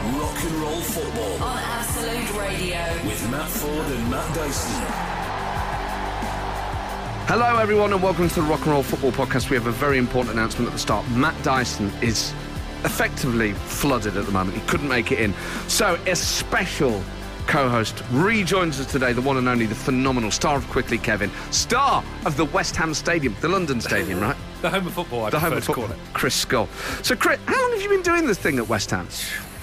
Rock and Roll Football on Absolute Radio with Matt Ford and Matt Dyson. Hello everyone and welcome to the Rock and Roll Football Podcast. We have a very important announcement at the start. Matt Dyson is effectively flooded at the moment. He couldn't make it in. So a special co-host rejoins us today, the one and only, the phenomenal star of Quickly Kevin, star of the West Ham Stadium, the London Stadium, right? The home of football, I prefer to call it. Chris Skull. So Chris, how long have you been doing this thing at West Ham?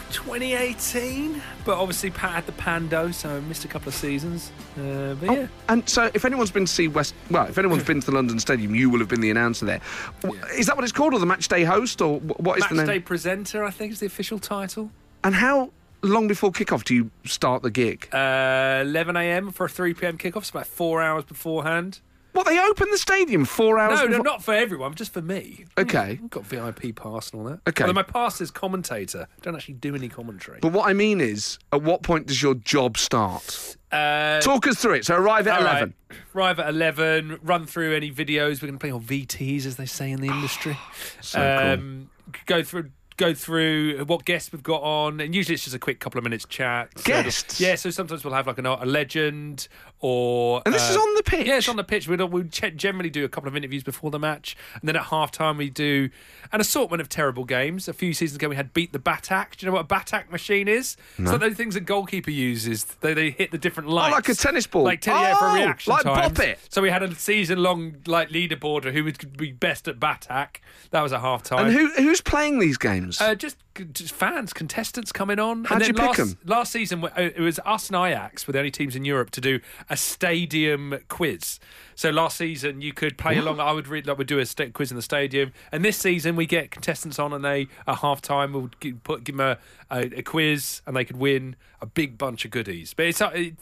2018, but obviously Pat had the Pando, so I missed a couple of seasons. But yeah. And so, if anyone's been to see if anyone's been to the London Stadium, you will have been the announcer there. Yeah. Is that what it's called, or the match day host, or what is the name? Match day presenter, I think, is the official title. And how long before kickoff do you start the gig? 11 a.m. for a 3 p.m. kickoff. It's about 4 hours beforehand. What, they open the stadium 4 hours before? No, not for everyone, just for me. Okay. I've got VIP pass and all that. Okay. Although my pass is commentator. I don't actually do any commentary. But what I mean is, at what point does your job start? Talk us through it. So arrive at 11. Right. Arrive at 11, run through any videos. We're going to play on VTs, as they say in the industry. So cool. Go through what guests we've got on, and usually it's just a quick couple of minutes chat. Guests? So sometimes we'll have like a legend or... And this is on the pitch? Yeah, it's on the pitch. We generally do a couple of interviews before the match, and then at half-time we do an assortment of terrible games. A few seasons ago we had Beat the Batak. Do you know what a Batak machine is? No. It's like those things a goalkeeper uses. They hit the different lights. Oh, like a tennis ball? For reaction like times. Bop It. So we had a season-long leaderboard of who would be best at Batak. That was at half-time. And who's playing these games? Just fans, contestants coming on. How'd you pick them? Last season, it was us and Ajax were the only teams in Europe to do a stadium quiz. So last season, you could play along. I would do a quiz in the stadium. And this season, we get contestants on, and they, at half-time, we'll give them a quiz, and they could win a big bunch of goodies. But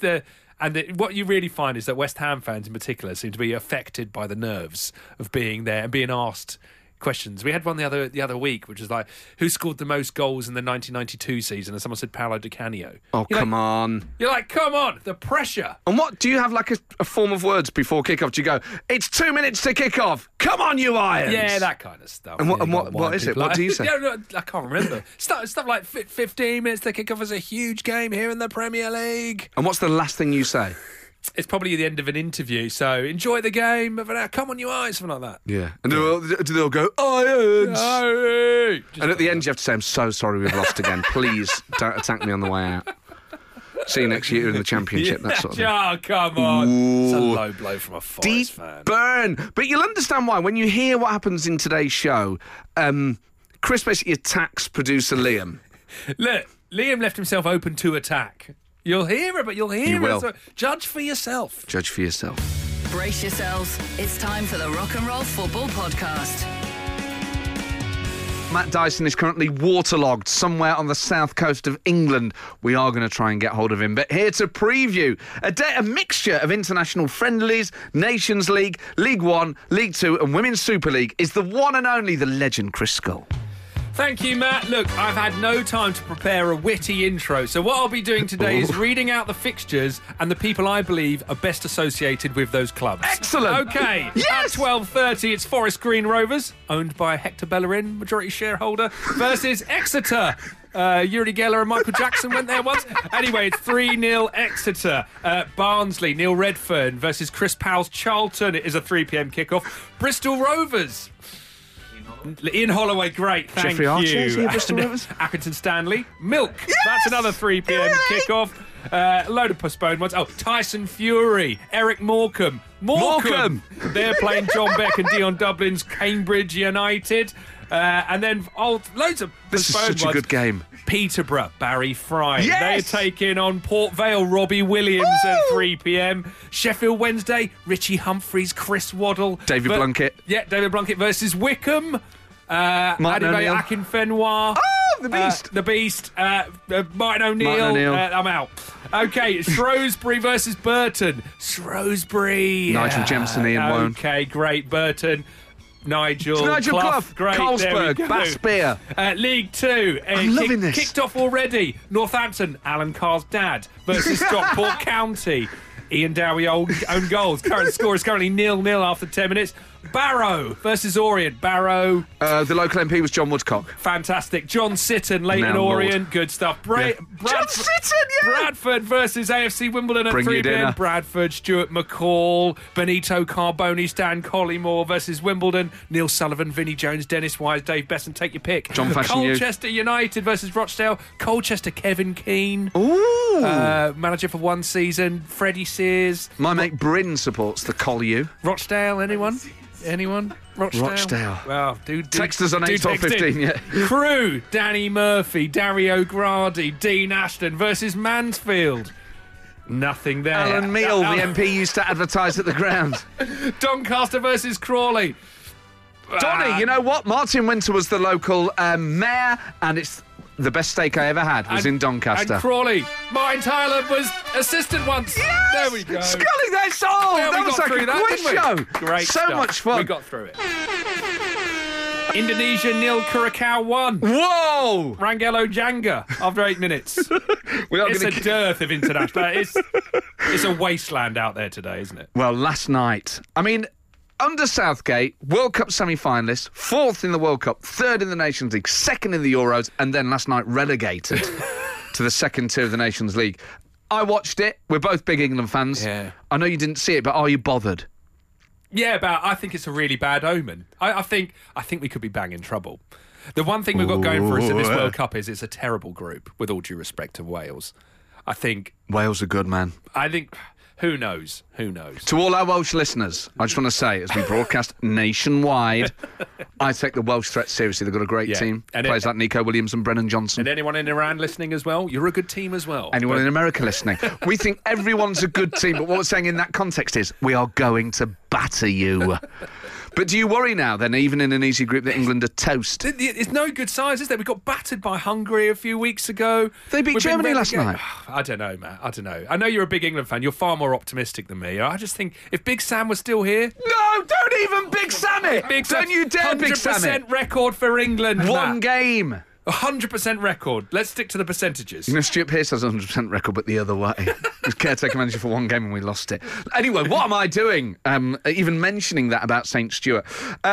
what you really find is that West Ham fans in particular seem to be affected by the nerves of being there and being asked questions. We had one the other week, which was like, who scored the most goals in the 1992 season? And someone said Paolo Di Canio. Oh, come on. You're like, come on, the pressure. And what, do you have like a form of words before kickoff? Do you go, it's 2 minutes to kick off. Come on, you Irons. Yeah, that kind of stuff. And what is it? What do you say? I can't remember. Stuff like 15 minutes to kick off is a huge game here in the Premier League. And what's the last thing you say? It's probably the end of an interview, so enjoy the game, come on you eyes, something like that. Yeah. And do they all go, Irons? Aye. And at the end you have to say, I'm so sorry we've lost again. Please don't attack me on the way out. See you next year in the Championship, that sort of thing. Oh, come on. Ooh. It's a low blow from a Forest fan. Burn. But you'll understand why. When you hear what happens in today's show, Chris basically attacks producer Liam. Look, Liam left himself open to attack. You'll hear it, but you'll hear you it. Will. So judge for yourself. Judge for yourself. Brace yourselves. It's time for the Rock and Roll Football Podcast. Matt Dyson is currently waterlogged somewhere on the south coast of England. We are going to try and get hold of him. But here to preview a mixture of international friendlies, Nations League, League One, League Two and Women's Super League is the one and only, the legend Chris Skull. Thank you, Matt. Look, I've had no time to prepare a witty intro, so what I'll be doing today is reading out the fixtures and the people I believe are best associated with those clubs. Excellent. Okay. Yes. At 12:30, it's Forest Green Rovers, owned by Hector Bellerin, majority shareholder, versus Exeter. Yuri Geller and Michael Jackson went there once. Anyway, it's 3-0 Exeter. Barnsley, Neil Redfern versus Chris Powell's Charlton. It is a 3 p.m. kickoff. Bristol Rovers. Ian Holloway, great, thank Jeffrey you. Archer, is he at Bristol Rovers? Accrington Stanley, Milk. Yes! That's another 3 p.m. kickoff. A load of postponed ones. Oh, Tyson Fury, Eric Morecambe. They're playing John Beck and Dion Dublin's Cambridge United. And then loads of This is postponed such a good game. Peterborough, Barry Fry. Yes! They're taking on Port Vale, Robbie Williams at 3 p.m. Sheffield Wednesday, Richie Humphreys, Chris Waddle. David Blunkett. Yeah, David Blunkett versus Wickham. Martin O'Neill. Akinfenwa. Oh, the Beast. The Beast. Martin O'Neill. I'm out. Okay, Shrewsbury versus Burton. Shrewsbury. Nigel Jemison, Ian Wone. Okay, great. Burton. Nigel Clough. Great. Carlsberg, Bass Beer. League Two. I'm loving this. Kicked off already. Northampton, Alan Carr's dad versus Stockport County. Ian Dowie own goals. Current score is currently 0-0 after 10 minutes. Barrow versus Orient. Barrow. The local MP was John Woodcock. Fantastic. John Sitton, Leighton Now, Lord. Orient. Good stuff. John Sitton, yeah! Bradford versus AFC Wimbledon at Bring 3 your p.m. dinner. Bradford, Stuart McCall, Benito Carboni, Stan Collymore versus Wimbledon. Neil Sullivan, Vinnie Jones, Dennis Wise, Dave Besson. Take your pick. John Fashanu. Colchester United versus Rochdale. Colchester, Kevin Keane. Ooh. Manager for 1 season. Freddie Sears. My mate Bryn supports the Collier. Rochdale, anyone? Anyone? Rochdale. Well, do Text us on do 81215, text in. yeah. Crew, Danny Murphy, Dario Gradi, Dean Ashton versus Mansfield. Nothing there. Alan Meal, the MP, used to advertise at the ground. Doncaster versus Crawley. Donny, you know what? Martin Winter was the local mayor, and it's the best steak I ever had was in Doncaster. And Crawley. Martin Tyler was assistant once. Yes! There we go. Scully, that's all! Yeah, we that was got like through a that, quiz didn't show. we? Great So stuff. much fun. We got through it. Indonesia nil, Curacao 1. Whoa! Rangelo Janga after 8 minutes. We are It's gonna a dearth of international. It's a wasteland out there today, isn't it? Well, last night, I mean, under Southgate, World Cup semi-finalist, 4th in the World Cup, 3rd in the Nations League, 2nd in the Euros, and then last night relegated to the 2nd tier of the Nations League. I watched it. We're both big England fans. Yeah. I know you didn't see it, but are you bothered? Yeah, but I think it's a really bad omen. I think we could be banging trouble. The one thing we've got going for us in this World Cup is it's a terrible group, with all due respect to Wales. I think, Wales are good, man. who knows? Who knows? To all our Welsh listeners, I just want to say, as we broadcast nationwide, I take the Welsh threat seriously. They've got a great Yeah. team. And Players like Nico Williams and Brennan Johnson. And anyone in Iran listening as well, you're a good team as well. Anyone in America listening? We think everyone's a good team, but what we're saying in that context is we are going to batter you. But do you worry now, then, even in an easy group, that England are toast? It's no good signs, is there? We got battered by Hungary a few weeks ago. They beat We've been Germany last relegated. night. I don't know, Matt. I don't know. I know you're a big England fan. You're far more optimistic than me. I just think if Big Sam was still here... No, don't even Big Sam it! Don't you dare Big Sam it! 100% record for England, One Matt. game. 100% record. Let's stick to the percentages. You know, Stuart Pearce has a 100% record, but the other way. He was caretaker manager for 1 game and we lost it. Anyway, what am I doing? Even mentioning that about St. Stuart.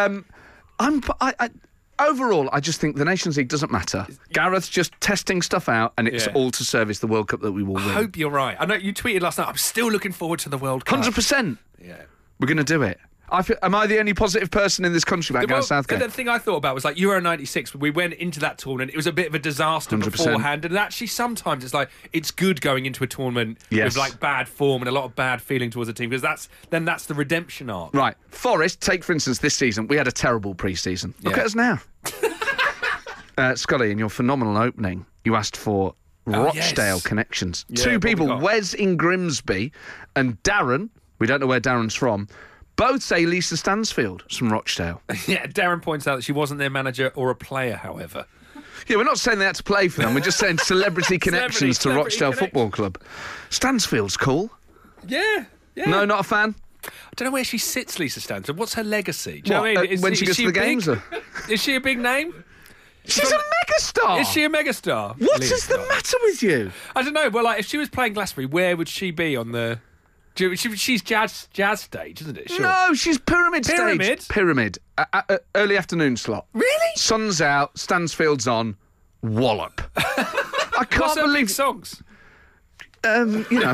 Overall, I just think the Nations League doesn't matter. Gareth's just testing stuff out, and it's Yeah. all to service the World Cup that we will win. I hope you're right. I know you tweeted last night, I'm still looking forward to the World Cup. 100%. Yeah. We're going to do it. Am I the only positive person in this country about Gareth Southgate? The thing I thought about was like Euro 96, we went into that tournament, it was a bit of a disaster 100%. beforehand, and actually sometimes it's like, it's good going into a tournament Yes. with like bad form and a lot of bad feeling towards the team, because that's the redemption arc. Right. Forest, take for instance this season, we had a terrible pre-season. Look Yeah. at us now. Scully, in your phenomenal opening, you asked for Rochdale yes. connections. Yeah, Two what we people, got? Wes in Grimsby and Darren, we don't know where Darren's from, both say Lisa Stansfield's from Rochdale. Yeah, Darren points out that she wasn't their manager or a player, however. Yeah, we're not saying they had to play for them, we're just saying celebrity connections to Celebrity Rochdale Football Club. Stansfield's cool. Yeah. No, not a fan? I don't know where she sits, Lisa Stansfield. What's her legacy? Do you know What, what I mean? when she goes to the games? Is she a big name? She's a megastar! Is she a megastar? What Lisa is the Stansfield. matter with you? I don't know. Well, like if she was playing Glastonbury, where would she be on the? She's jazz stage, isn't it? Sure. No, she's pyramid stage. Pyramid? Pyramid. Early afternoon slot. Really? Sun's out, Stansfield's on, wallop. I can't What's her big believe... songs? You know.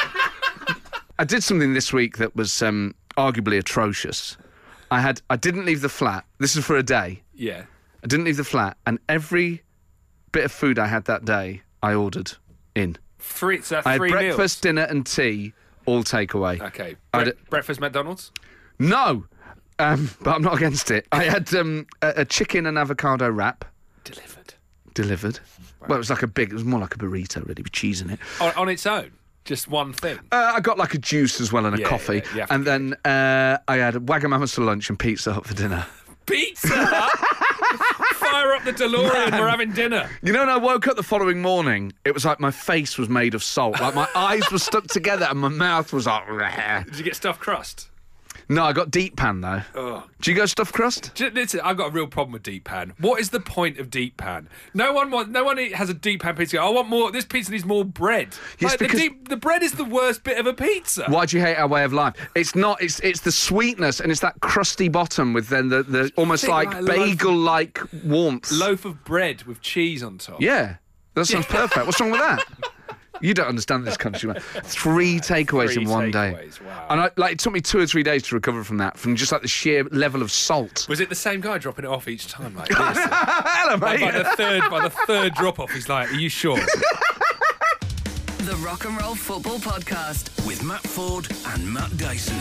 I did something this week that was arguably atrocious. I didn't leave the flat. This is for a day. Yeah. I didn't leave the flat, and every bit of food I had that day, I ordered in. Three I had breakfast, meals. dinner, and tea, all takeaway. Okay. I'd- Breakfast McDonald's? No, but I'm not against it. I had a chicken and avocado wrap Delivered. Well, it was more like a burrito, really, with cheese in it. On its own? Just one thing? I got like a juice as well and a Yeah, coffee. yeah, you have to And then I had Wagamama's for lunch and Pizza Hut for dinner. Pizza Hut? Fire up the DeLorean, we're having dinner. You know, when I woke up the following morning, it was like my face was made of salt. Like my eyes were stuck together and my mouth was like... Did you get stuffed crust? No, I got deep pan though. Ugh. Do you go stuffed crust? Listen, I've got a real problem with deep pan. What is the point of deep pan? No one has a deep pan pizza. I want more. This pizza needs more bread. Yes, because the bread is the worst bit of a pizza. Why do you hate our way of life? It's not. It's the sweetness, and it's that crusty bottom with then the almost like bagel-like warmth. Loaf of bread with cheese on top. Yeah, that sounds perfect. What's wrong with that? You don't understand this country, man. 3 takeaways in one day. Wow. And it took me 2 or 3 days to recover from that, from just like the sheer level of salt. Was it the same guy dropping it off each time like this? Hello, mate. By the third drop off, he's like, "Are you sure?" The Rock and Roll Football Podcast. With Matt Ford and Matt Dyson.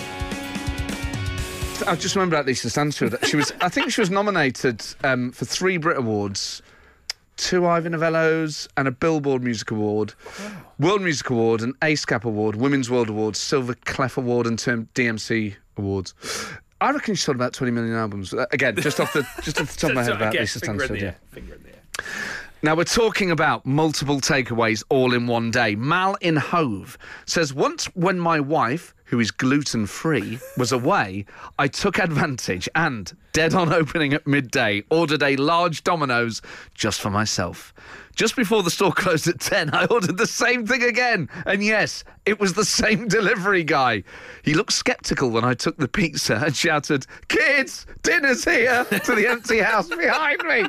I just remember about Lisa Stansfield. I think she was nominated for 3 Brit Awards, 2 Ivor Novellos and a Billboard Music Award, World Music Award, an ASCAP Award, Women's World Awards, Silver Clef Award and DMC Awards. I reckon she sold about 20 million albums. Again, just off the top of my head about Lisa Stansfield. Yeah. Finger in the air. Now, we're talking about multiple takeaways all in one day. Mal in Hove says, once when my wife, who is gluten-free, was away, I took advantage and, dead on opening at midday, ordered a large Domino's just for myself. Just before the store closed at 10, I ordered the same thing again. And yes, it was the same delivery guy. He looked sceptical when I took the pizza and shouted, "Kids, dinner's here," to the empty house behind me.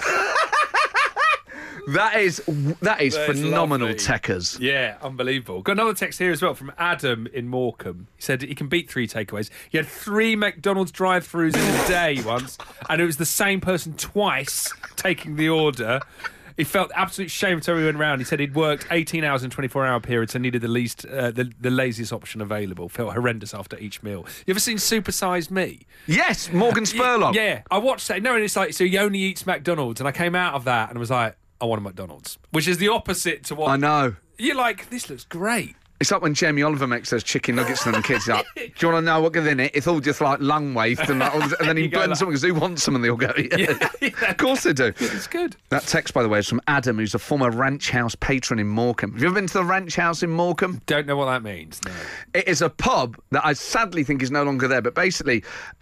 That is phenomenal, lovely. techers. Yeah, unbelievable. Got another text here as well from Adam in Morecambe. He said he can beat 3 takeaways. He had 3 McDonald's drive-thrus in a day once, and it was the same person twice taking the order. He felt absolute shame until he went round. He said he'd worked 18 hours in 24-hour periods and needed the laziest option available. Felt horrendous after each meal. You ever seen Super Size Me? Yes, Morgan Spurlock. Yeah, I watched that. No, and it's like, so he only eats McDonald's, and I came out of that and was like, I want a McDonald's, which is the opposite to what... I know. You're like, this looks great. It's like when Jamie Oliver makes those chicken nuggets and the kids are like, do you want to know what goes in it? It's all just like lung waste. And then he blends something because who wants some? And they all go, yeah. Of course they do. It's good. That text, by the way, is from Adam, who's a former Ranch House patron in Morecambe. Have you ever been to the Ranch House in Morecambe? Don't know what that means, no. It is a pub that I sadly think is no longer there. But basically,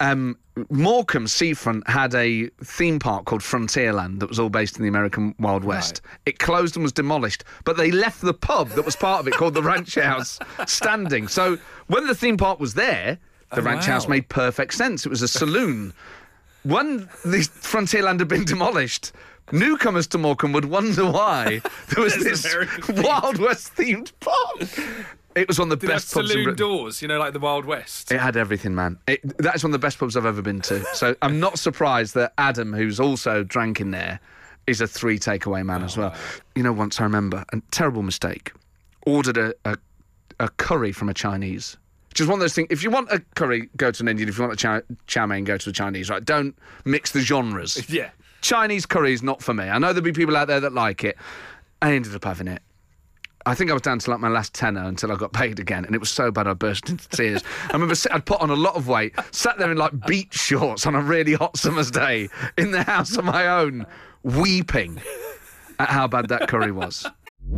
Morecambe Seafront had a theme park called Frontierland that was all based in the American Wild West. Right. It closed and was demolished, but they left the pub that was part of it called the Ranch House standing. So when the theme park was there, the Ranch House made perfect sense. It was a saloon. When the Frontierland had been demolished, newcomers to Morecambe would wonder why there was this Wild West themed pub. It was one of the best pubs in Britain. Saloon doors, like the Wild West. It had everything, man. That is one of the best pubs I've ever been to. So I'm not surprised that Adam, who's also drank in there, is a 3 takeaway man as well. Wow. Once I remember, a terrible mistake, ordered a curry from a Chinese. Just one of those things. If you want a curry, go to an Indian. If you want a chow mein, go to a Chinese. Right? Don't mix the genres. Yeah. Chinese curry is not for me. I know there'll be people out there that like it. I ended up having it. I think I was down to like my last tenner until I got paid again, and it was so bad I burst into tears. I remember I'd put on a lot of weight, sat there in like beach shorts on a really hot summer's day in the house on my own, weeping at how bad that curry was.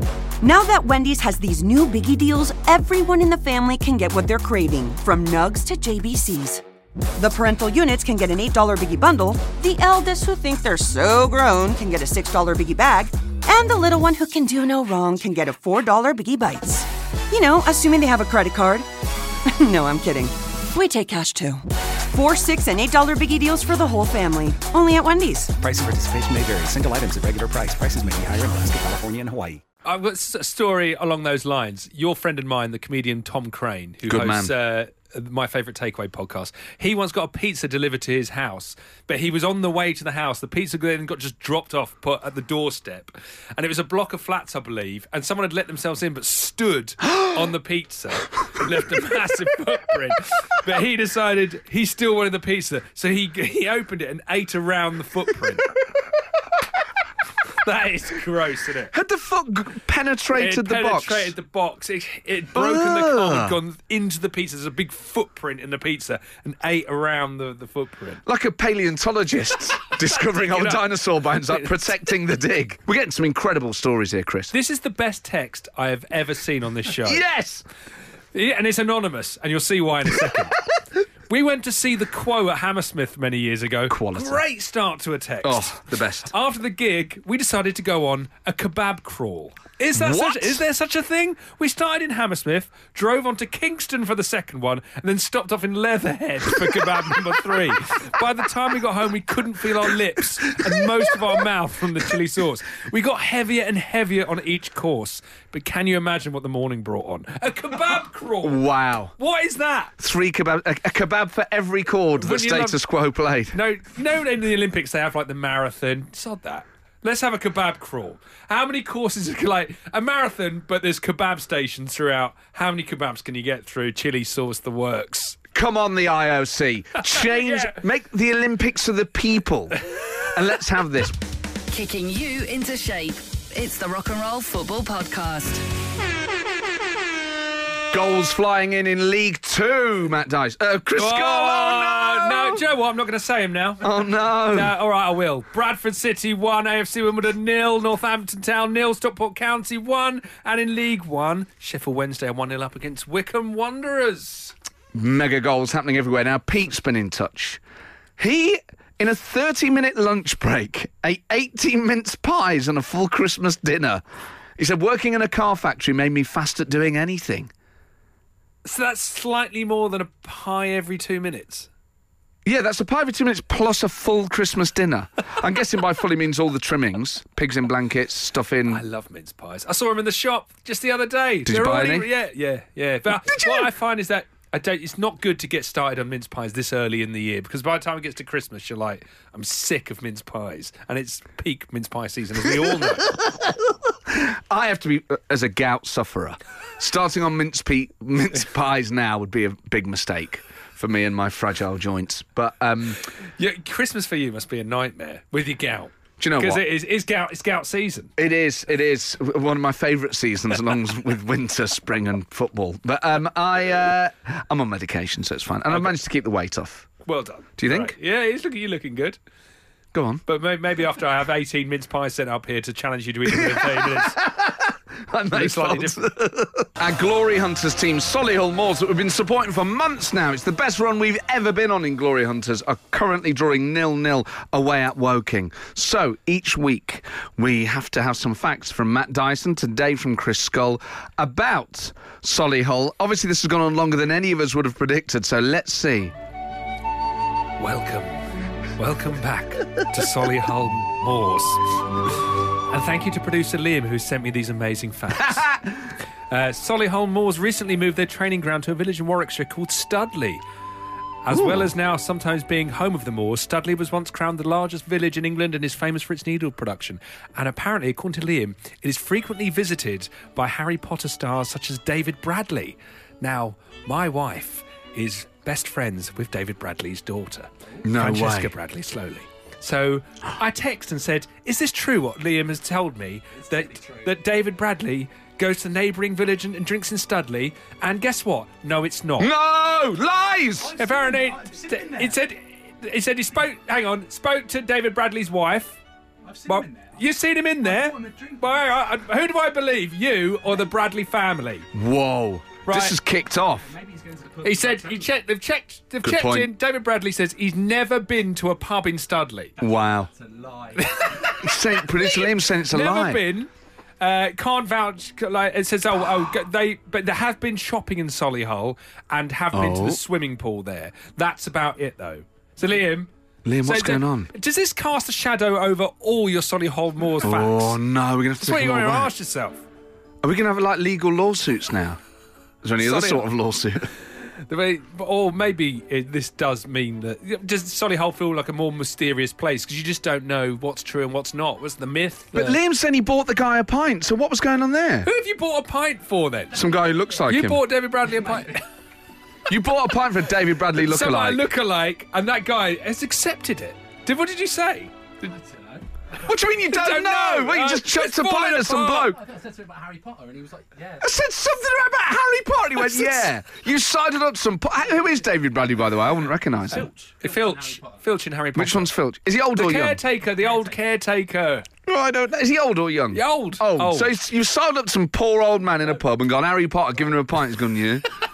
Now that Wendy's has these new Biggie deals, everyone in the family can get what they're craving, from Nugs to JBCs. The parental units can get an $8 Biggie bundle, the eldest who think they're so grown can get a $6 Biggie bag, and the little one who can do no wrong can get a $4 Biggie Bites. Assuming they have a credit card. No, I'm kidding. We take cash too. 4, $6, and $8 Biggie deals for the whole family. Only at Wendy's. Price and participation may vary. Single items at regular price. Prices may be higher in Alaska, California, and Hawaii. I've got a story along those lines. Your friend and mine, the comedian Tom Crane, who hosts My Favourite Takeaway podcast, he once got a pizza delivered to his house, but he was on the way to the house. The pizza then got just dropped off, put at the doorstep, and it was a block of flats, I believe, and someone had let themselves in but stood on the pizza, left a massive footprint. But he decided he still wanted the pizza, so he opened it and ate around the footprint. That is gross, isn't it? Had the foot penetrated the box? It penetrated the box. It had broken the car and gone into the pizza. There's a big footprint in the pizza and ate around the footprint. Like a paleontologist discovering old dinosaur bones, like protecting the dig. We're getting some incredible stories here, Chris. This is the best text I have ever seen on this show. Yes! Yeah, and it's anonymous, and you'll see why in a second. We went to see the Quo at Hammersmith many years ago. Quality. Great start to a text. Oh, the best. After the gig, we decided to go on a kebab crawl. Is there such a thing? We started in Hammersmith, drove on to Kingston for the second one, and then stopped off in Leatherhead for kebab number 3. By the time we got home, we couldn't feel our lips and most of our mouth from the chili sauce. We got heavier and heavier on each course. But can you imagine what the morning brought on? A kebab crawl! Wow. What is that? 3 kebab, a kebab for every chord that Status Quo played. No, in the Olympics they have like the marathon. Sod that. Let's have a kebab crawl. How many courses, like a marathon, but there's kebab stations throughout. How many kebabs can you get through? Chili sauce, the works. Come on, the IOC. Change, make the Olympics for the people. And let's have this. Kicking you into shape. It's the Rock and Roll Football Podcast. Goals flying in League 2, Matt Dyson. Chris Skull, oh no! No, Joe, what? I'm not going to say him now. Oh no! No, all right, I will. Bradford City 1, AFC Wimbledon 0, Northampton Town 0, Stockport County 1, and in League 1, Sheffield Wednesday 1-0 up against Wycombe Wanderers. Mega goals happening everywhere. Now, Pete's been in touch. He, in a 30-minute lunch break, ate 18 mince pies and a full Christmas dinner. He said, working in a car factory made me fast at doing anything. So that's slightly more than a pie every 2 minutes. Yeah, that's a pie every 2 minutes plus a full Christmas dinner. I'm guessing by fully means all the trimmings. Pigs in blankets, stuff in. I love mince pies. I saw them in the shop just the other day. Did you buy any? Yeah. But Did you? what I find is that it's not good to get started on mince pies this early in the year, because by the time it gets to Christmas, you're like, I'm sick of mince pies. And it's peak mince pie season, as we all know. I have to be, as a gout sufferer, starting on mince pies now would be a big mistake for me and my fragile joints. But yeah, Christmas for you must be a nightmare with your gout. Do you know what? Because it's gout season. It is one of my favourite seasons, along with winter, spring, and football. But I'm on medication, so it's fine, and I've managed to keep the weight off. Well done. Do you think? Right. Yeah, you're looking good. Go on. But maybe after I have 18 mince pies sent up here to challenge you to eat them in 30 minutes. It's slightly different. Our Glory Hunters team, Solihull Moors, that we've been supporting for months now. It's the best run we've ever been on in Glory Hunters, are currently drawing 0-0 away at Woking. So each week we have to have some facts from Matt Dyson, today from Chris Skull, about Solihull. Obviously this has gone on longer than any of us would have predicted, so let's see. Welcome back to Solihull Moors. And thank you to producer Liam, who sent me these amazing facts. Solihull Moors recently moved their training ground to a village in Warwickshire called Studley. As well as now sometimes being home of the Moors, Studley was once crowned the largest village in England and is famous for its needle production. And apparently, according to Liam, it is frequently visited by Harry Potter stars such as David Bradley. Now, my wife is best friends with David Bradley's daughter, Francesca Bradley Slowly. So I texted and said, is this true what Liam has told me, that David Bradley goes to the neighbouring village and drinks in Studley? And guess what? No, it's not. No! Lies! Apparently, he said he spoke to David Bradley's wife. I've seen him in there. You've seen him in there? Well, who do I believe, you or the Bradley family? Whoa. Right. This has kicked off. Maybe he's going to the pub. He said they've checked in. David Bradley says he's never been to a pub in Studley. Wow. It's a lie. Producer Liam saying it's a lie. Never been. Can't vouch. Like it says, but there have been shopping in Solihull and have been to the swimming pool there. That's about it, though. So Liam, what's going on? Does this cast a shadow over all your Solihull Moors facts? Oh no, we're gonna have to. That's what take you're them going to all away. ask yourself. Are we gonna have like legal lawsuits now? Is there any other sort of lawsuit? Or maybe this does mean that... Does Solihull feel like a more mysterious place? Because you just don't know what's true and what's not. What's the myth? But Liam said he bought the guy a pint, so what was going on there? Who have you bought a pint for, then? Some guy who looks like him. You bought David Bradley a pint? You bought a pint for a David Bradley lookalike. Someone lookalike, and that guy has accepted it. What did you say? What do you mean you don't know? Well, you just chucked a pint at some bloke. I thought I said something about Harry Potter, and he was like, yeah. I said something about Harry Potter. He went, yeah. You sided up some... Who is David Bradley, by the way? I wouldn't recognise him. Filch in Harry Potter. Which one's Filch? Is he old or young? The old caretaker. Oh, I don't know. Is he old or young? Yeah, old. So you sided up some poor old man in a pub and gone, Harry Potter, giving him a pint. He's gone, yeah.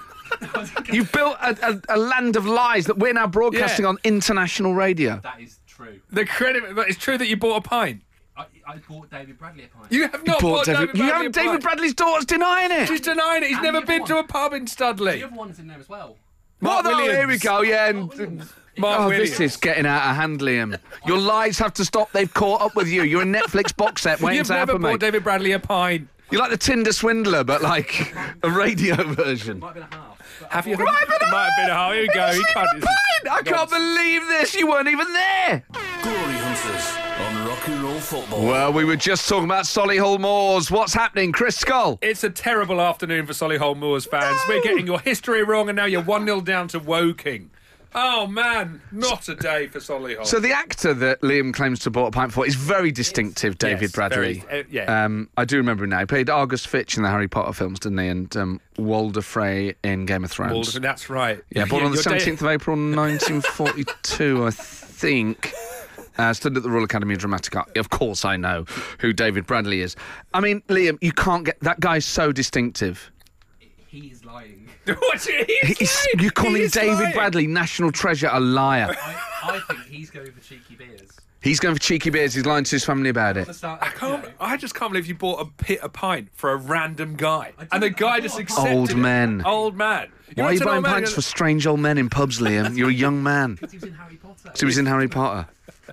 You've built a land of lies that we're now broadcasting Yeah. on international radio. That is true. The credit, but it's true that you bought a pint. I bought David Bradley a pint. You have not Bought bought David you Bradley haven't. a David pint. Bradley's daughter's denying it. She's denying it. He's And never the been other to a one. pub in Studley. The other one is in there as well. Mark Oh, Williams. here we go. Yeah. Mark Williams. Mark Oh, Williams. this is getting out of hand, Liam. Your lies have to stop. They've caught up with you. You're a Netflix box set waiting You've to never happen, bought mate. David Bradley a pint. You're like the Tinder swindler, but like a radio version. Might have been a half. But Have you? Might have been a Might have been a half. Here we go. He can't. I can't believe this. You weren't even there. Glory Hunters on Rock and Roll Football. Well, we were just talking about Solihull Moors. What's happening, Chris Skull? It's a terrible afternoon for Solihull Moors fans. We're getting your history wrong, and now you're 1-0 down to Woking. Oh, man. Not a day for Solihull. So the actor that Liam claims to have bought a pint for is very distinctive, David Yes, Bradley. very, yeah. I do remember him now. He played Argus Fitch in the Harry Potter films, didn't he? And Walder Frey in Game of Thrones. Walden, that's right. Yeah, born on the your day- 17th of April 1942, I think. Studied at the Royal Academy of Dramatic Art. Of course I know who David Bradley is. I mean, Liam, you can't get... That guy's so distinctive. he is lying. What's it? You call him He's David lying. Bradley, national treasure, a liar. I think he's going for cheeky beers. He's going for cheeky beers. He's lying to his family about it. I just can't believe you bought a pint for a random guy. And the guy just accepted Old it. men. Old man. Why are you went to an buying old man pints and- for strange old men in pubs, Liam? You're a young man. He was in Harry Potter. So he was in Harry Potter.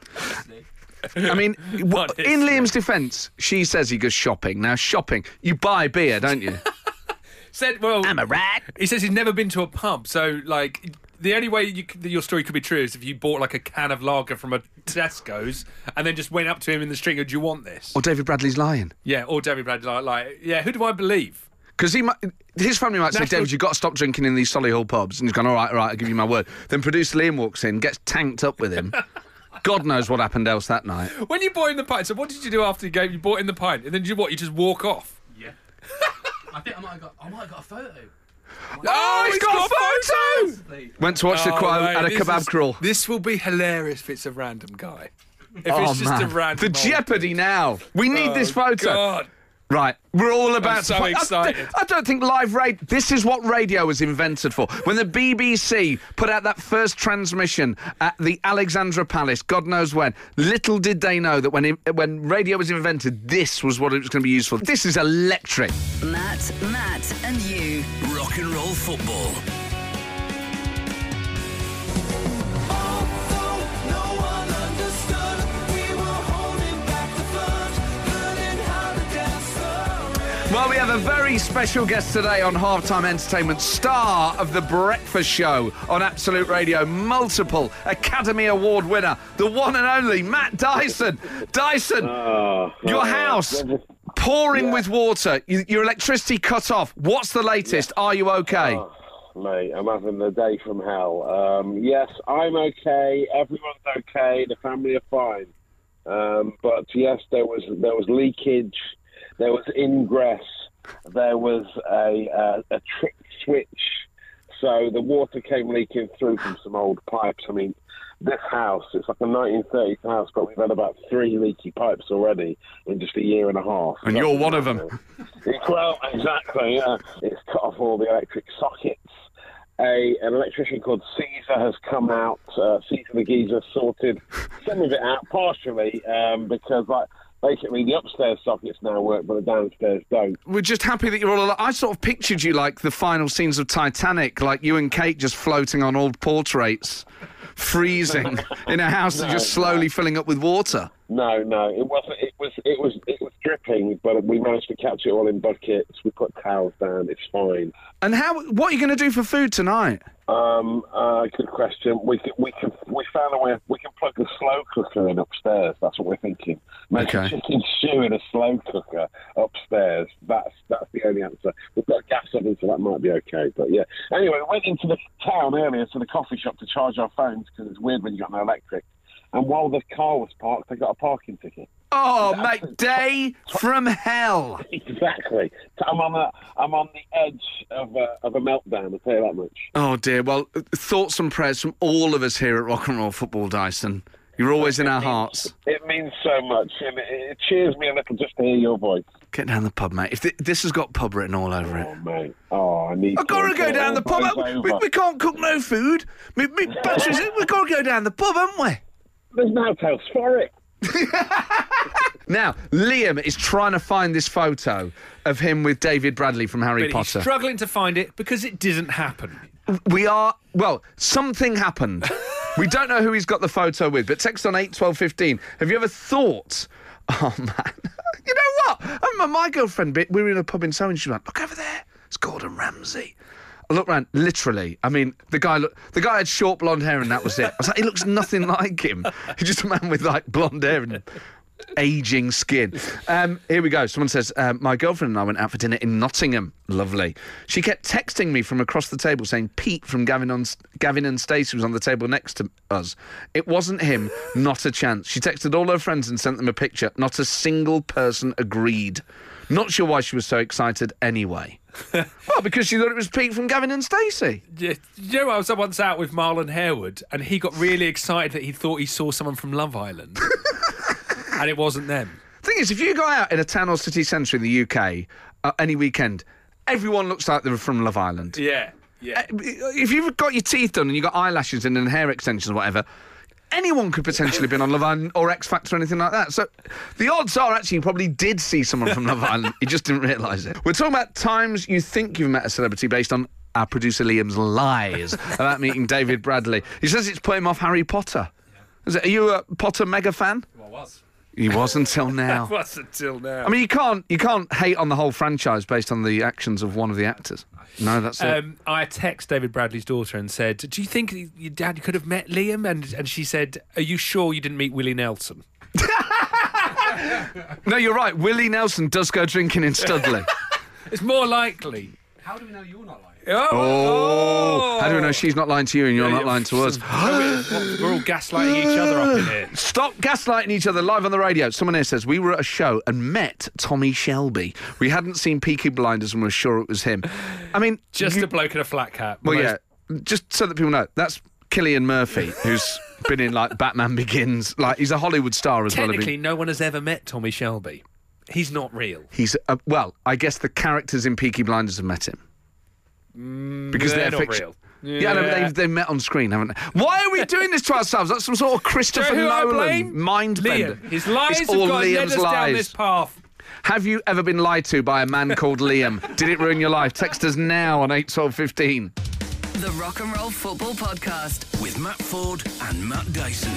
I mean, Not in his- Liam's defence, she says he goes shopping. Now, shopping, you buy beer, don't you? Said, well, I'm a rat. he says he's never been to a pub, so like the only way your story could be true is if you bought like a can of lager from a Tesco's and then just went up to him in the street and go, "Do you want this?" Or David Bradley's lying. Yeah, or David Bradley, yeah, who do I believe? Because his family might say, National- David, you've got to stop drinking in these Solihull pubs. And he's gone, all right, I'll give you my word. Then producer Liam walks in, gets tanked up with him. God knows what happened else that night. When you bought in the pint, so what did you do after the game? You bought in the pint, and then you just walk off? Yeah. I think I might have got a photo. Oh, he's got a photo! Possibly. Went to watch the choir mate, at a this kebab is- crawl. This will be hilarious if it's a random guy. If Oh, it's just man. a random The old jeopardy dude. now. We need this photo. God. Right, we're all about so to play. excited. I don't think live radio... This is what radio was invented for. When the BBC put out that first transmission at the Alexandra Palace, God knows when, little did they know that when radio was invented, this was what it was going to be used for. This is electric. Matt, and you. Rock and Roll Football. Well, we have a very special guest today on Halftime Entertainment, star of The Breakfast Show on Absolute Radio, multiple Academy Award winner, the one and only Matt Dyson. Dyson, your house pouring with water, your electricity cut off. What's the latest? Are you okay? Mate, I'm having the day from hell. Yes, I'm okay. Everyone's okay. The family are fine. But yes, there was leakage. There was ingress. There was a trick switch. So the water came leaking through from some old pipes. I mean, this house, it's like a 1930s house, but we've had about 3 leaky pipes already in just a year and a half. And you're one of them. Well, exactly, yeah. It's cut off all the electric sockets. An electrician called Caesar has come out. Caesar the geezer sorted some of it out partially because, basically the upstairs sockets now work, but the downstairs don't. We're just happy that you're all alive. I sort of pictured you like the final scenes of Titanic, like you and Kate just floating on old portraits, freezing in a house that's just slowly filling up with water. No, it wasn't. It was dripping, but we managed to catch it all in buckets. We put towels down. It's fine. And what are you going to do for food tonight? Good question. We found a way. We can plug a slow cooker in upstairs. That's what we're thinking. Make a chicken stew in a slow cooker upstairs. That's the only answer. We've got a gas oven, so that might be okay. But yeah. Anyway, we went into the town earlier to the coffee shop to charge our phones because it's weird when you got no electric. And while the car was parked, they got a parking ticket. Oh, mate, day from hell. Exactly. I'm on the edge of a meltdown, I'll tell you that much. Oh, dear. Well, thoughts and prayers from all of us here at Rock and Roll Football, Dyson. You're always in our hearts. It means so much, and it cheers me a little just to hear your voice. Get down the pub, mate. If this has got pub written all over it. Oh, mate. Oh, I need I've got to go down the pub. We can't cook no food. We've got to go down the pub, haven't we? There's no else for it. Now, Liam is trying to find this photo of him with David Bradley from Harry But Potter. he's struggling to find it because it didn't happen. Something happened. We don't know who he's got the photo with, but text on 81215. Have you ever thought, oh, man, you know what? I remember my girlfriend, we were in a pub in Soho and she went, look over there, it's Gordon Ramsay. I looked round, literally. I mean, the guy had short blonde hair and that was it. I was like, he looks nothing like him. He's just a man with, like, blonde hair and ageing skin. Here we go. Someone says, my girlfriend and I went out for dinner in Nottingham. Lovely. She kept texting me from across the table saying Pete from Gavin and Stacey was on the table next to us. It wasn't him, not a chance. She texted all her friends and sent them a picture. Not a single person agreed. Not sure why she was so excited anyway. Well, because she thought it was Pete from Gavin and Stacey. Yeah, you know, I was once out with Marlon Harewood and he got really excited that he thought he saw someone from Love Island. And it wasn't them. The thing is, if you go out in a town or city centre in the UK any weekend, everyone looks like they're from Love Island. Yeah. If you've got your teeth done and you've got eyelashes in and hair extensions or whatever, anyone could potentially have been on Love Island or X Factor or anything like that. So the odds are actually you probably did see someone from Love Island. You just didn't realise it. We're talking about times you think you've met a celebrity based on our producer Liam's lies about meeting David Bradley. He says it's put him off Harry Potter. Are you a Potter mega fan? Well, I was. He was until now. Was until now. I mean, you can't hate on the whole franchise based on the actions of one of the actors. No, that's it. I text David Bradley's daughter and said, do you think your dad could have met Liam? And she said, are you sure you didn't meet Willie Nelson? No, you're right. Willie Nelson does go drinking in Studley. It's more likely. How do we know you're not lying? How do we know she's not lying to you and you're not lying to us? We're all gaslighting each other up in here. Stop gaslighting each other live on the radio. Someone here says, we were at a show and met Tommy Shelby. We hadn't seen Peaky Blinders and were sure it was him. I mean... Just a bloke in a flat cap. Well, yeah. Just so that people know, that's Cillian Murphy, who's been in, like, Batman Begins. Like, he's a Hollywood star as well. Technically, no one has ever met Tommy Shelby. He's not real. He's... well, I guess the characters in Peaky Blinders have met him. Because they're not fiction. real. Yeah, no, but they've met on screen, haven't they? Why are we doing this to ourselves? That's some sort of Christopher Do you know who I Nolan blame? mind bender. Liam. His lies It's have all got led Liam's us down lies. this path. Have you ever been lied to by a man called Liam? Did it ruin your life? Text us now on 81215. The Rock and Roll Football Podcast. With Matt Ford and Matt Dyson.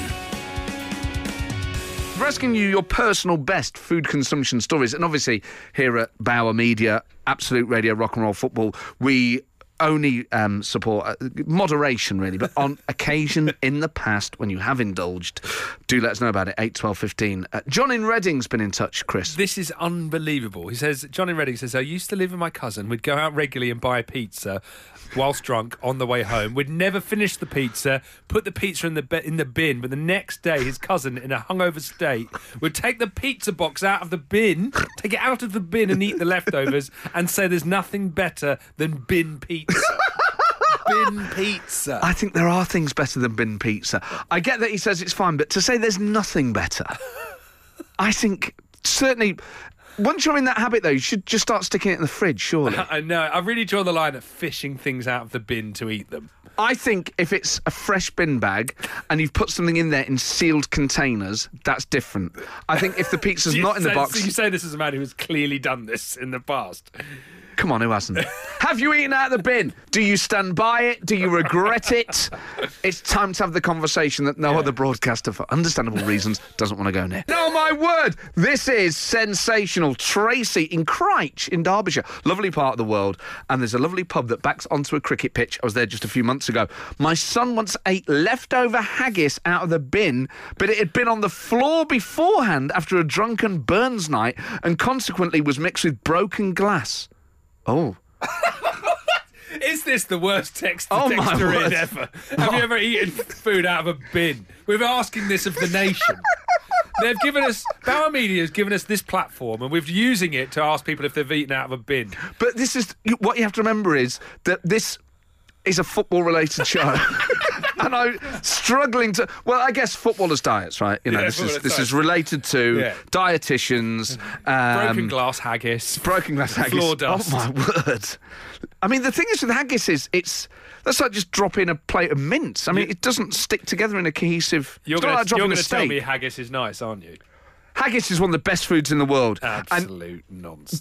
We're asking you your personal best food consumption stories. And obviously, here at Bauer Media, Absolute Radio Rock and Roll Football, we only support moderation, really, but on occasion in the past when you have indulged, do let us know about it. 81215. John in Reading's been in touch, Chris. This is unbelievable. He says, John in Reading says, I used to live with my cousin. We'd go out regularly and buy a pizza whilst drunk on the way home. We'd never finish the pizza, put the pizza in the bin, but the next day his cousin, in a hungover state, would take the pizza box out of the bin, take it out of the bin and eat the leftovers and say there's nothing better than bin pizza. Bin pizza. I think there are things better than bin pizza. I get that he says it's fine, but to say there's nothing better, I think certainly... Once you're in that habit, though, you should just start sticking it in the fridge, surely. I know. I've really drawn the line at fishing things out of the bin to eat them. I think if it's a fresh bin bag and you've put something in there in sealed containers, that's different. I think if the pizza's not in the box... So you say this as a man who has clearly done this in the past. Come on, who hasn't? Have you eaten out of the bin? Do you stand by it? Do you regret it? It's time to have the conversation that no other broadcaster, for understandable reasons, doesn't want to go near. No, my word! This is sensational. Tracy in Cryche in Derbyshire. Lovely part of the world. And there's a lovely pub that backs onto a cricket pitch. I was there just a few months ago. My son once ate leftover haggis out of the bin, but it had been on the floor beforehand after a drunken Burns night and consequently was mixed with broken glass. Oh. Is this the worst text to Oh, my texter word. in ever? Have you ever eaten food out of a bin? We're asking this of the nation. They've given us, Bauer Media has given us this platform and we're using it to ask people if they've eaten out of a bin. But this is, what you have to remember is that this is a football-related show. And I'm struggling to... Well, I guess footballers' diets, right? You know, Yeah, this footballers' is related to Yeah. dietitians. Broken glass haggis. Broken glass haggis. Floor dust. Oh, my word. I mean, the thing is with haggis is that's like just dropping a plate of mince. I mean, it doesn't stick together in a cohesive... You're it's not like going dropping a to tell steak. me haggis is nice, aren't you? Haggis is one of the best foods in the world. Absolute nonsense.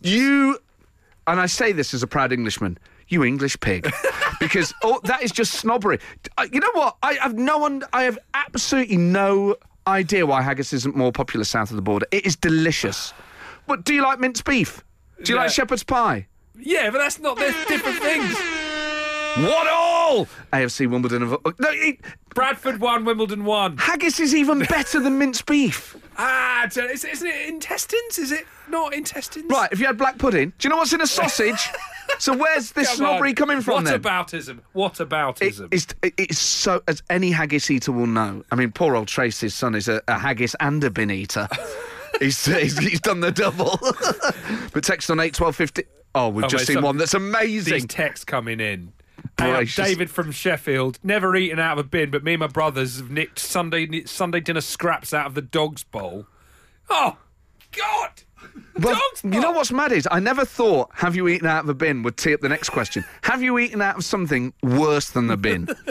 And I say this as a proud Englishman, you English pig, because that is just snobbery. You know what? I have absolutely no idea why haggis isn't more popular south of the border. It is delicious. But do you like minced beef? Do you like shepherd's pie? Yeah, but they're different things. What all? AFC Wimbledon. Bradford won, Wimbledon won. Haggis is even better than minced beef. Isn't it intestines? Is it not intestines? Right, if you had black pudding, do you know what's in a sausage? So where's this snobbery coming from then? What aboutism? It's so, as any haggis eater will know. I mean, poor old Tracy's son is a haggis and a bin eater. he's done the double. But text on 81250. Oh, we've just seen one that's amazing. These texts coming in. Gracious. David from Sheffield, never eaten out of a bin, but me and my brothers have nicked Sunday dinner scraps out of the dog's bowl. Oh, God! Well, Dog's bowl! you know what's mad is I never thought have you eaten out of a bin would tee up the next question. Have you eaten out of something worse than the bin? Glory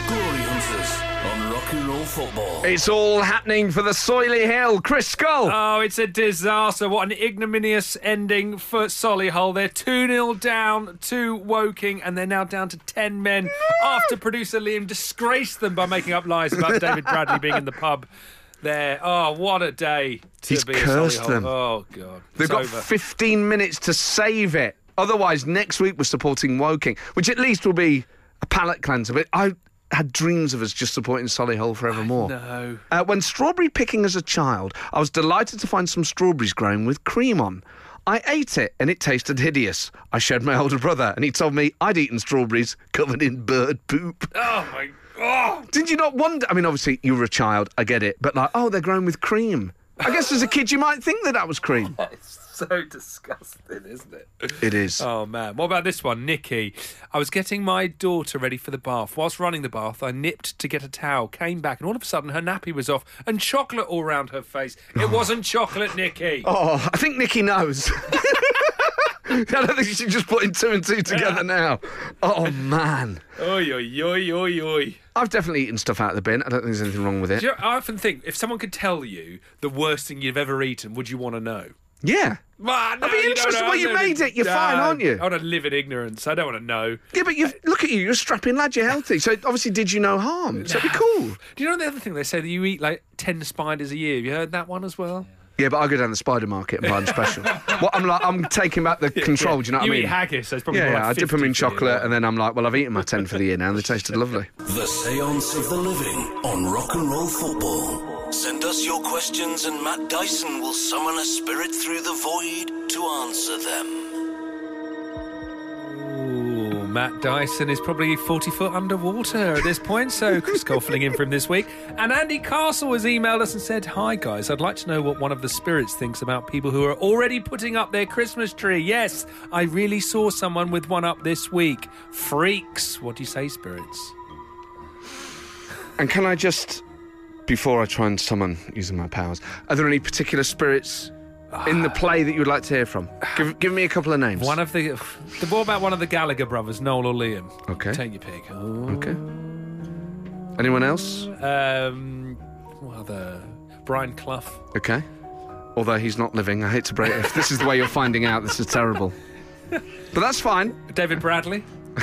Hunters on Rock and Roll Football. It's all happening for the Soily Hill. Chris Skull. Oh, it's a disaster. What an ignominious ending for Solihull. They're 2-0 down to Woking, and they're now down to 10 men after producer Liam disgraced them by making up lies about David Bradley being in the pub there. Oh, what a day to He's be cursed a Solihull. them. Oh, God. They've It's got over. 15 minutes to save it. Otherwise, next week we're supporting Woking, which at least will be a palate cleanser. But I had dreams of us just supporting Solihull forevermore. No. When strawberry picking as a child, I was delighted to find some strawberries growing with cream on. I ate it and it tasted hideous. I showed my older brother and he told me I'd eaten strawberries covered in bird poop. Oh, my God. Did you not wonder? I mean, obviously, you were a child, I get it. But like, oh, they're grown with cream. I guess as a kid you might think that was cream. It's so disgusting, isn't it? It is. Oh, man. What about this one? Nikki. I was getting my daughter ready for the bath. Whilst running the bath, I nipped to get a towel, came back, and all of a sudden her nappy was off and chocolate all round her face. It wasn't chocolate, Nikki. Oh, I think Nikki knows. I don't think she's just putting two and two together now. Oh, man. Oi, oi, oi, oi, oi. I've definitely eaten stuff out of the bin. I don't think there's anything wrong with it. Do you know, I often think, if someone could tell you the worst thing you've ever eaten, would you want to know? Yeah. I'd be interested what you made it. You're fine, aren't you? I want to live in ignorance. I don't want to know. Yeah, but look at you. You're a strapping lad. You're healthy. So obviously did you no harm. So it'd be cool. Do you know the other thing they say, that you eat like 10 spiders a year? Have you heard that one as well? Yeah, but I go down the spider market and buy them special. I'm taking back the control. Do you know what I mean? You eat haggis, so it's probably more Yeah, like I dip them 50 in for you. chocolate and then I'm like, well, I've eaten my 10 for the year now and they tasted lovely. The Seance of the Living on Rock and Roll Football. Send us your questions and Matt Dyson will summon a spirit through the void to answer them. Ooh, Matt Dyson is probably 40 foot underwater at this point, so Chris Cole filling in for him this week. And Andy Castle has emailed us and said, hi guys, I'd like to know what one of the spirits thinks about people who are already putting up their Christmas tree. Yes, I really saw someone with one up this week. Freaks. What do you say, spirits? And can I just, before I try and summon using my powers, are there any particular spirits in the play that you would like to hear from? Give me a couple of names. What about one of the Gallagher brothers, Noel or Liam? Okay. Take your pick. Okay. Anyone else? Brian Clough. Okay. Although he's not living, I hate to break it. If this is the way you're finding out, this is terrible. But that's fine. David Bradley.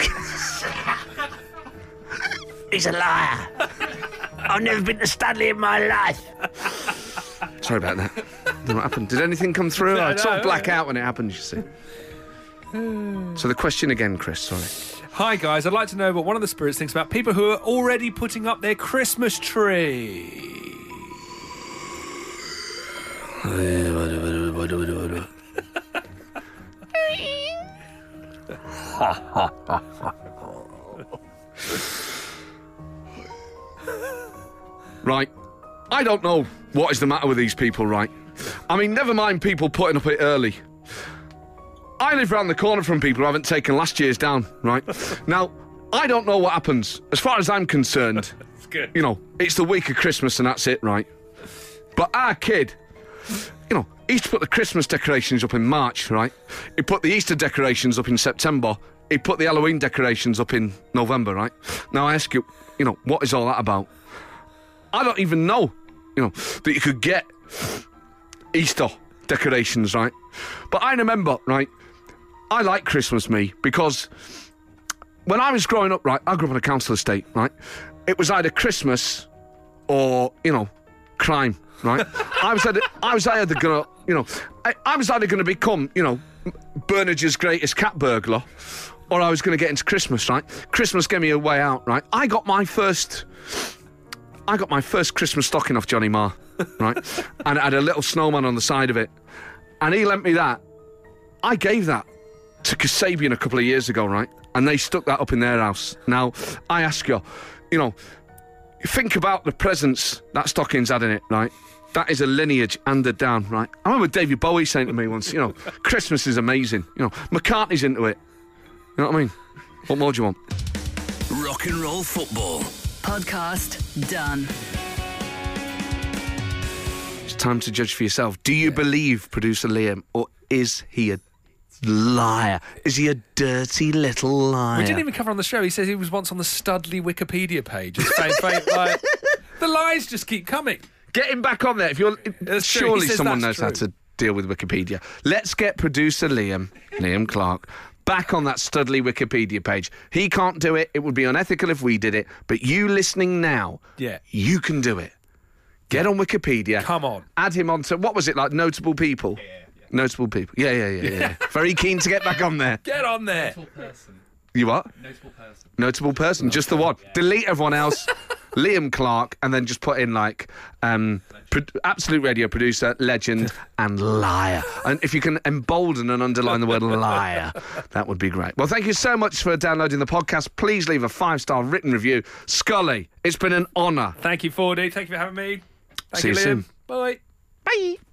He's a liar. I've never been to Stanley in my life. Sorry about that. I don't know what happened. Did anything come through? I sort of black out when it happens, you see. So the question again, Chris, sorry. Hi guys, I'd like to know what one of the spirits thinks about people who are already putting up their Christmas tree. Right. I don't know what is the matter with these people, right? I mean, never mind people putting up it early. I live round the corner from people who haven't taken last year's down, right? Now, I don't know what happens. As far as I'm concerned, It's good. you know, it's the week of Christmas and that's it, right? But our kid, you know, he used to put the Christmas decorations up in March, right? He put the Easter decorations up in September. He put the Halloween decorations up in November, right? Now I ask you, you know, what is all that about? I don't even know, you know, that you could get Easter decorations, right? But I remember, right, I like Christmas, me, because when I was growing up, right, I grew up on a council estate, right? It was either Christmas or, you know, crime, right? I was either going to, you know, I was either going to become, you know, Burnidge's greatest cat burglar, or I was going to get into Christmas, right? Christmas gave me a way out, right? I got my first Christmas stocking off Johnny Marr, right? And it had a little snowman on the side of it. And he lent me that. I gave that to Kasabian a couple of years ago, right? And they stuck that up in their house. Now, I ask you, you know, think about the presents that stocking's had in it, right? That is a lineage handed down, right? I remember David Bowie saying to me once, you know, Christmas is amazing. You know, McCartney's into it. You know what I mean? What more do you want? Rock and roll football. Podcast done. It's time to judge for yourself. Do you believe producer Liam, or is he a liar? Is he a dirty little liar? We didn't even cover on the show. He says he was once on the Studley Wikipedia page. It's like, the lies just keep coming. Get him back on there. If you're surely someone knows how true. to deal with Wikipedia. Let's get producer Liam Clark, back on that Studley Wikipedia page. He can't do it. It would be unethical if we did it. But you listening now, you can do it. Get on Wikipedia. Come on. Add him on to, what was it, like notable people? Yeah. Notable people. Yeah. Very keen to get back on there. Get on there. Notable person. You what? Notable person. Notable person, just the one. Yeah. Delete everyone else. Liam Clark, and then just put in like absolute radio producer, legend, and liar. And if you can embolden and underline the word liar, that would be great. Well, thank you so much for downloading the podcast. Please leave a 5-star written review. Scully, it's been an honour. Thank you, Fordy. Thank you for having me. Thank See you, you Liam. soon. Bye. Bye.